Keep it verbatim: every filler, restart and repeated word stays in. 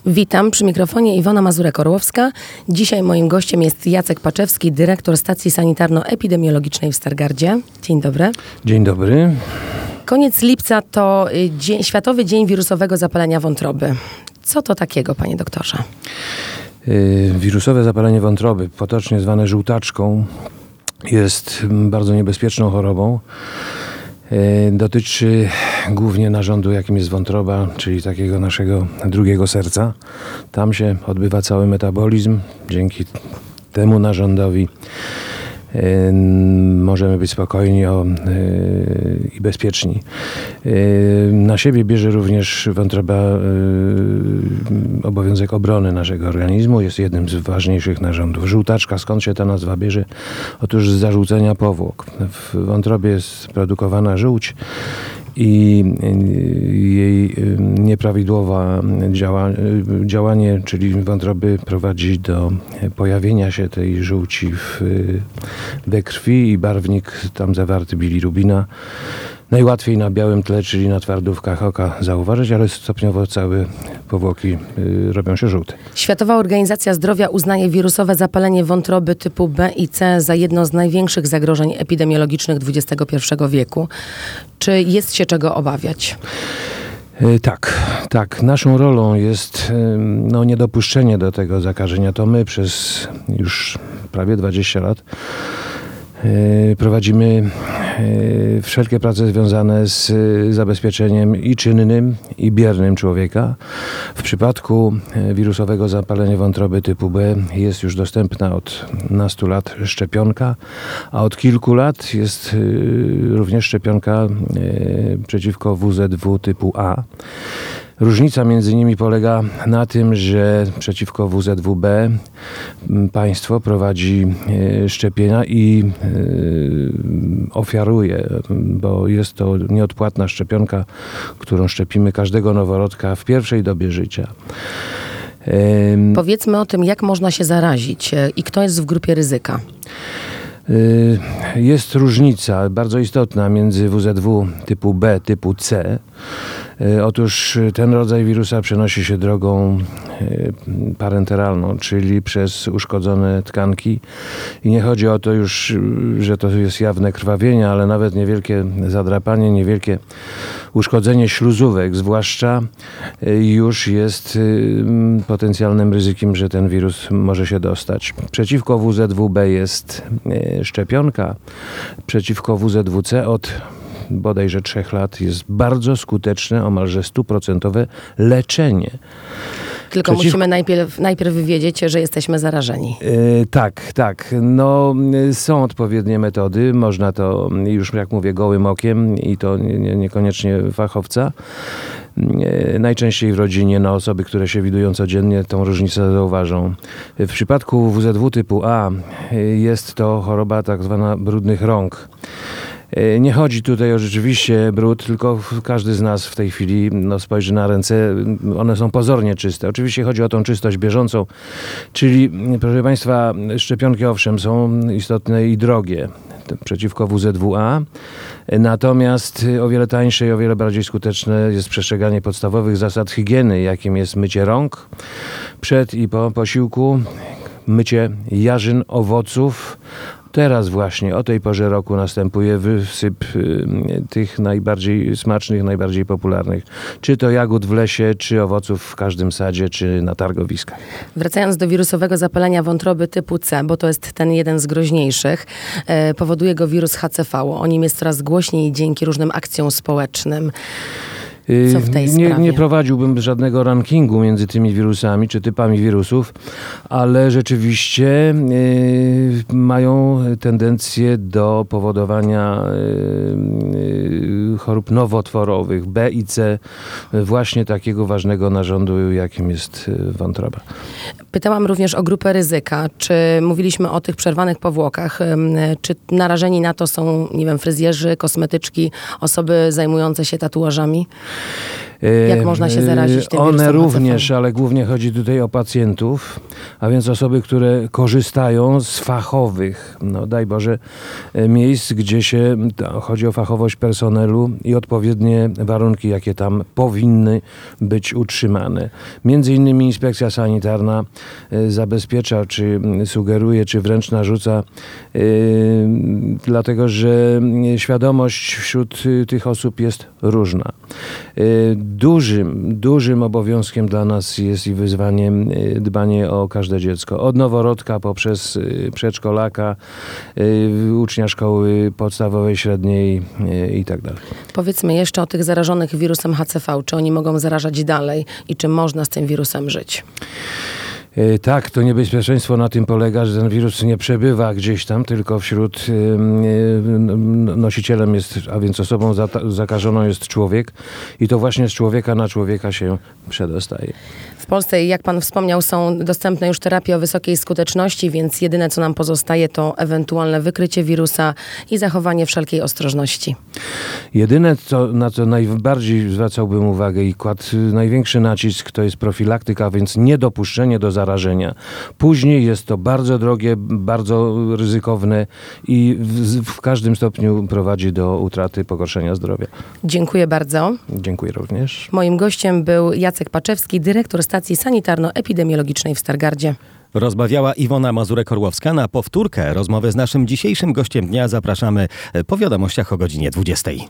Witam, przy mikrofonie Iwona Mazurek-Orłowska. Dzisiaj moim gościem jest Jacek Paczewski, dyrektor stacji sanitarno-epidemiologicznej w Stargardzie. Dzień dobry. Dzień dobry. Koniec lipca to dzień, Światowy Dzień Wirusowego Zapalenia Wątroby. Co to takiego, panie doktorze? Yy, wirusowe zapalenie wątroby, potocznie zwane żółtaczką, jest bardzo niebezpieczną chorobą. Dotyczy głównie narządu, jakim jest wątroba, czyli takiego naszego drugiego serca. Tam się odbywa cały metabolizm. Dzięki temu narządowi yy, możemy być spokojni o, yy, i bezpieczni. Yy, na siebie bierze również wątroba yy, obowiązek obrony naszego organizmu. Jest jednym z ważniejszych narządów. Żółtaczka, skąd się ta nazwa bierze? Otóż z zarzucenia powłok. W wątrobie jest produkowana żółć i jej nieprawidłowa działa, działanie, czyli wątroby, prowadzi do pojawienia się tej żółci w, we krwi i barwnik tam zawarty bilirubina najłatwiej na białym tle, czyli na twardówkach oka zauważyć, ale stopniowo całe powłoki y, robią się żółte. Światowa Organizacja Zdrowia uznaje wirusowe zapalenie wątroby typu B i C za jedno z największych zagrożeń epidemiologicznych dwudziestego pierwszego wieku. Czy jest się czego obawiać? Y, tak, tak. Naszą rolą jest y, no, niedopuszczenie do tego zakażenia. To my przez już prawie dwadzieścia lat prowadzimy wszelkie prace związane z zabezpieczeniem i czynnym, i biernym człowieka. W przypadku wirusowego zapalenia wątroby typu B jest już dostępna od nastu lat szczepionka, a od kilku lat jest również szczepionka przeciwko W Z W typu A. Różnica między nimi polega na tym, że przeciwko W Z W B państwo prowadzi szczepienia i ofiaruje, bo jest to nieodpłatna szczepionka, którą szczepimy każdego noworodka w pierwszej dobie życia. Powiedzmy o tym, jak można się zarazić i kto jest w grupie ryzyka. Jest różnica bardzo istotna między W Z W typu B, typu C. Otóż ten rodzaj wirusa przenosi się drogą parenteralną, czyli przez uszkodzone tkanki. I nie chodzi o to już, że to jest jawne krwawienie, ale nawet niewielkie zadrapanie, niewielkie uszkodzenie śluzówek zwłaszcza już jest potencjalnym ryzykiem, że ten wirus może się dostać. Przeciwko W Z W B jest szczepionka, przeciwko W Z W C od bodajże trzech lat jest bardzo skuteczne, omalże stuprocentowe leczenie. Tylko Przeciw... musimy najpierw, najpierw wiedzieć, że jesteśmy zarażeni. Yy, tak, tak. No, są odpowiednie metody. Można to już, jak mówię, gołym okiem i to nie, niekoniecznie fachowca. Yy, najczęściej w rodzinie, no, osoby, które się widują codziennie, tą różnicę zauważą. W przypadku W Z W typu A yy, jest to choroba tak zwana brudnych rąk. Nie chodzi tutaj o rzeczywiście brud, tylko każdy z nas w tej chwili no, spojrzy na ręce, one są pozornie czyste. Oczywiście chodzi o tą czystość bieżącą, czyli, proszę Państwa, szczepionki owszem są istotne i drogie przeciwko W Z W A, natomiast o wiele tańsze i o wiele bardziej skuteczne jest przestrzeganie podstawowych zasad higieny, jakim jest mycie rąk przed i po posiłku, mycie jarzyn, owoców. Teraz właśnie o tej porze roku następuje wysyp y, tych najbardziej smacznych, najbardziej popularnych. Czy to jagód w lesie, czy owoców w każdym sadzie, czy na targowiskach. Wracając do wirusowego zapalenia wątroby typu C, bo to jest ten jeden z groźniejszych, e, powoduje go wirus H C V. O nim jest coraz głośniej dzięki różnym akcjom społecznym. Co w tej nie, sprawie? nie prowadziłbym żadnego rankingu między tymi wirusami czy typami wirusów, ale rzeczywiście y, mają tendencję do powodowania y, y, chorób nowotworowych B i C, właśnie takiego ważnego narządu, jakim jest wątroba. Pytałam również o grupę ryzyka. Czy mówiliśmy o tych przerwanych powłokach? Czy narażeni na to są, nie wiem, fryzjerzy, kosmetyczki, osoby zajmujące się tatuażami? Jak można się zarazić tym One wirusem również, H C V? ale głównie chodzi tutaj o pacjentów, a więc osoby, które korzystają z fachowych, no daj Boże, miejsc, gdzie się to, chodzi o fachowość personelu i odpowiednie warunki, jakie tam powinny być utrzymane. Między innymi inspekcja sanitarna y, zabezpiecza, czy sugeruje, czy wręcz narzuca, y, dlatego że świadomość wśród y, tych osób jest różna. Y, Dużym, dużym obowiązkiem dla nas jest i wyzwaniem y, dbanie o każde dziecko. Od noworodka poprzez y, przedszkolaka, y, ucznia szkoły podstawowej, średniej y, i tak dalej. Powiedzmy jeszcze o tych zarażonych wirusem H C V. Czy oni mogą zarażać dalej i czy można z tym wirusem żyć? Y, Tak, to niebezpieczeństwo na tym polega, że ten wirus nie przebywa gdzieś tam, tylko wśród y, y, nosicielem jest, a więc osobą zata- zakażoną jest człowiek i to właśnie z człowieka na człowieka się przedostaje. W Polsce, jak pan wspomniał, są dostępne już terapie o wysokiej skuteczności, więc jedyne, co nam pozostaje, to ewentualne wykrycie wirusa i zachowanie wszelkiej ostrożności. Jedyne, co, na co najbardziej zwracałbym uwagę i kładł największy nacisk, to jest profilaktyka, więc niedopuszczenie do zarażenia. Później jest to bardzo drogie, bardzo ryzykowne i w, w każdym stopniu prowadzi do utraty, pogorszenia zdrowia. Dziękuję bardzo. Dziękuję również. Moim gościem był Jacek Paczewski, dyrektor stacji sanitarno-epidemiologicznej w Stargardzie. Rozmawiała Iwona Mazurek-Orłowska. Na powtórkę rozmowy z naszym dzisiejszym gościem dnia zapraszamy po wiadomościach o godzinie dwudziestej.